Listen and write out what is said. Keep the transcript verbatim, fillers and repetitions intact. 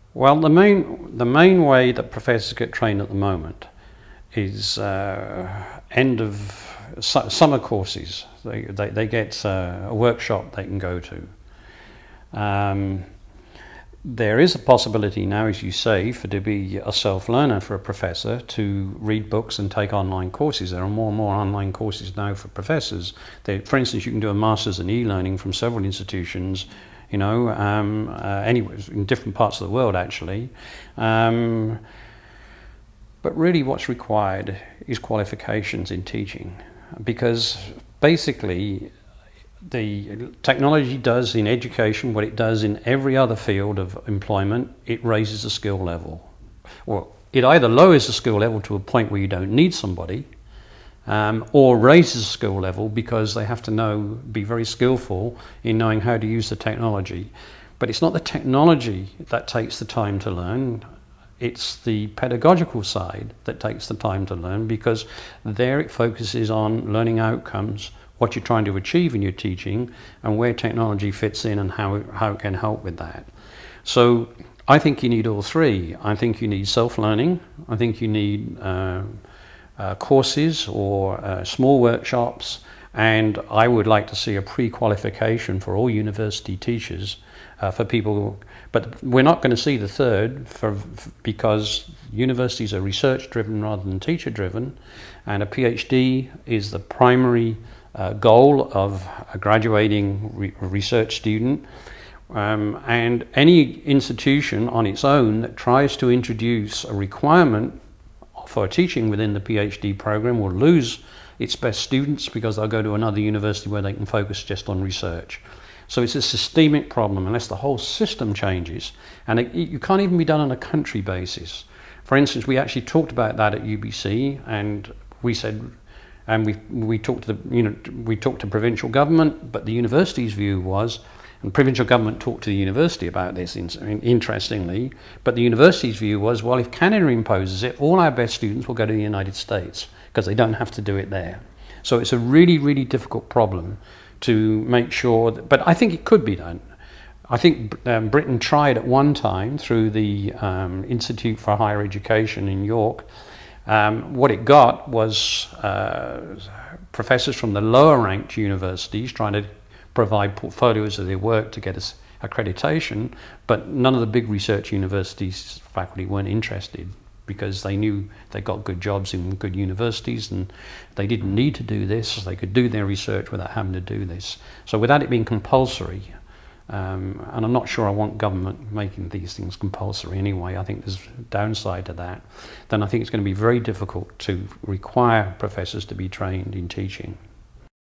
Well, the main the main way that professors get trained at the moment is uh, end of su summer courses. They they, they get uh, a workshop they can go to. Um, there is a possibility now, as you say, for to be a self-learner for a professor to read books and take online courses. There are more and more online courses now for professors. They, for instance, you can do a master's in e-learning from several institutions, you know, um, uh, anywhere in different parts of the world, actually. Um, but really what's required is qualifications in teaching, because basically the technology does in education what it does in every other field of employment. It raises the skill level. Well, it either lowers the skill level to a point where you don't need somebody, um, or raises the skill level because they have to know, be very skillful in knowing how to use the technology. But it's not the technology that takes the time to learn. It's the pedagogical side that takes the time to learn, because there it focuses on learning outcomes, what you're trying to achieve in your teaching, and where technology fits in and how it, how it can help with that. So I think you need all three. I think you need self-learning. I think you need uh, uh, courses or uh, small workshops, and I would like to see a pre-qualification for all university teachers uh, for people. But we're not going to see the third for, because universities are research-driven rather than teacher-driven, and a PhD is the primary Uh, goal of a graduating re research student, um, and any institution on its own that tries to introduce a requirement for teaching within the PhD program will lose its best students, because they'll go to another university where they can focus just on research. So it's a systemic problem unless the whole system changes, and it, it, you can't even be done on a country basis. For instance, we actually talked about that at U B C, and we said, and we we talked to the you know we talked to provincial government, but the university's view was, and provincial government talked to the university about this interestingly, but the university's view was, well, if Canada imposes it, all our best students will go to the United States because they don't have to do it there. So it's a really really difficult problem to make sure that, but I think it could be done. I think um, Britain tried at one time through the um, Institute for Higher Education in York. Um, what it got was uh, professors from the lower ranked universities trying to provide portfolios of their work to get us accreditation, but none of the big research universities faculty weren't interested, because they knew they got good jobs in good universities and they didn't need to do this. They could do their research without having to do this. So without it being compulsory, Um, and I'm not sure I want government making these things compulsory anyway. I think there's a downside to that. Then I think it's going to be very difficult to require professors to be trained in teaching.